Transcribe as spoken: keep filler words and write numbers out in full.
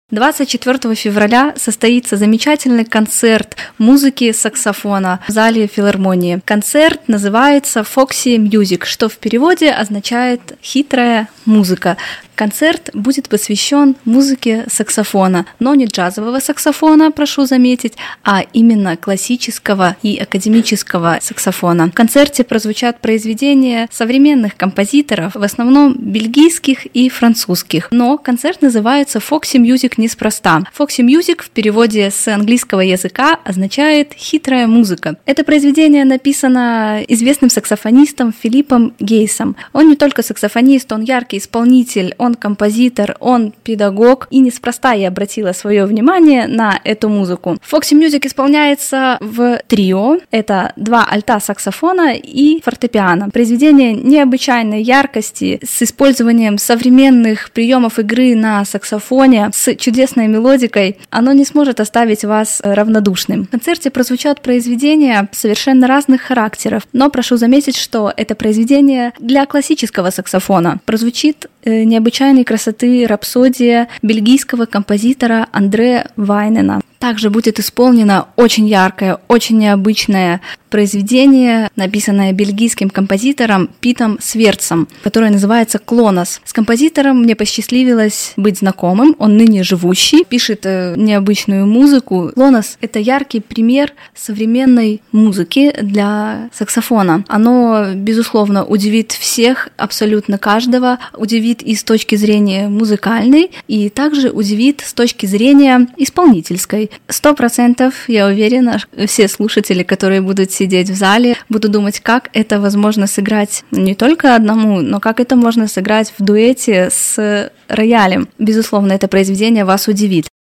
двадцать четвёртого февраля состоится замечательный концерт музыки саксофона в зале филармонии. Концерт называется Foxy Music, что в переводе означает «хитрая музыка». Концерт будет посвящен музыке саксофона, но не джазового саксофона, прошу заметить, а именно классического и академического саксофона. В концерте прозвучат произведения современных композиторов, в основном бельгийских и французских, но концерт называется Foxy Music неспроста. Foxy Music в переводе с английского языка означает «хитрая музыка». Это произведение написано известным саксофонистом Филиппом Гейсом. Он не только саксофонист, он яркий исполнитель, он композитор, он педагог, и неспроста я обратила свое внимание на эту музыку. Foxy Music исполняется в трио, это два альта саксофона и фортепиано. Произведение необычайной яркости с использованием современных приемов игры на саксофоне, с чудесной мелодикой, оно не сможет оставить вас равнодушным. В концерте прозвучат произведения совершенно разных характеров, но прошу заметить, что это произведение для классического саксофона. Прозвучит необычайной красоты рапсодия бельгийского композитора Андре Вайнена. Также будет исполнено очень яркое, очень необычное произведение, написанное бельгийским композитором Питом Сверцем, которое называется «Клонос». С композитором мне посчастливилось быть знакомым, он ныне живущий, пишет необычную музыку. «Клонос» — это яркий пример современной музыки для саксофона. Оно, безусловно, удивит всех, абсолютно каждого, удивит и с точки зрения музыкальной, и также удивит с точки зрения исполнительской. Сто процентов, я уверена, все слушатели, которые будут сидеть в зале, будут думать, как это возможно сыграть не только одному, но как это можно сыграть в дуэте с роялем. Безусловно, это произведение вас удивит.